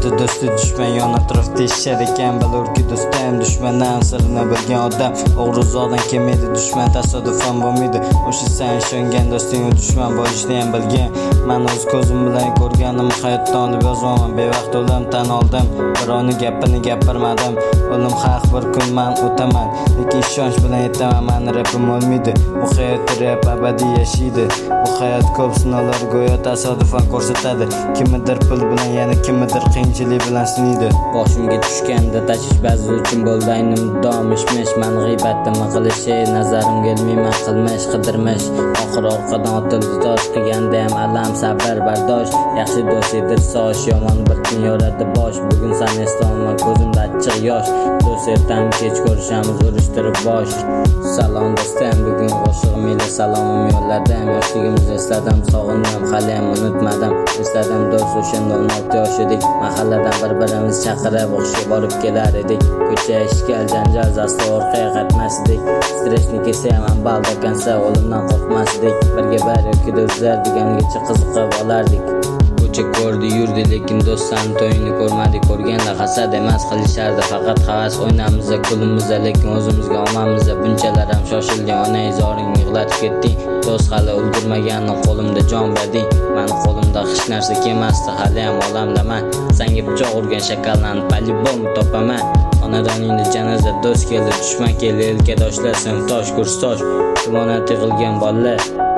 Do'sti dushman yon atrofda ishar ekan. Balki do'stim dushmandan sirini bilgan odam. O'g'ri zodan kelmaydi dushman tasodifan bo'lmaydi. O'sha sen ishongan do'sting dushman bo'lishni ham bilgan. Men o'z ko'zim bilan ko'rganim hayotdan olib yozaman. Bevaqt o'lim tan oldim, birovning gapini gapirmadim. O'lim haq, bir kun men o'taman, lekin ishonch bilan aytaman, meni rapim o'lmaydi. Bu hayot rap abadiy yashaydi. Bu hayot ko'p sinovlar go'yo tasodifan ko'rsatadi. Kimnidir pul bilan, yana kimnidir qiyinchilik bilan sinaydi. Boshimga tushganda tashvish ba'zi uchun bo'ldi aynim domishmish. Men g'iybatni qilishi nazarimga ilmayman, qilmish qidirmish. Oxir orqadan otildi tosh, qilganda ham alam, sabr, bardosh. Yaxshi do'st edir soch, yomon bir kun yoradi bosh. Bugun sen eslolman, ko'zimda achchiq yosh. Do'st ertam kech ko'rishamiz urishtirib bosh. Salom do'stim, bugun qo'shig'im ila salomim yo'lladim. Yoshligimizni esladim, sog'indim, hali ham unutmadim. Esladim do'st, o'shanda 16 yosh edik. Mahalladan bir-birimiz chaqirib o'qishga borib kelar edik. Ko'cha ishgal janjal zasti orqaga qaytmas edik. Stressni kelsa ham baldakansa o'limdan qo'rqmasdik. Birga bir yoki do'stlar degangacha qiziqib olardik. Ko'cha ko'rdi yurdi, lekin do'stsan to'yini ko'rmadik. Ko'rganda hasad emas qilishardi, faqat havas. O'ynamiz, kulimiz, lekin o'zimizga olmamiz. Bunchalar ham shoshilgan ona izoringni yig'latib ketding. Do'st hali ulgurmaganim qo'limda jon berding. Meni qo'limda hech narsa kelmasdi, hali ham olamdaman. Senga pichoq urgan shakallanib po-любому topaman. Xonadoningda janoza do'st keldi, dushman keldi, elkadoshlar sinfdosh, kurstosh. Tumonat yig'ilgan bolalar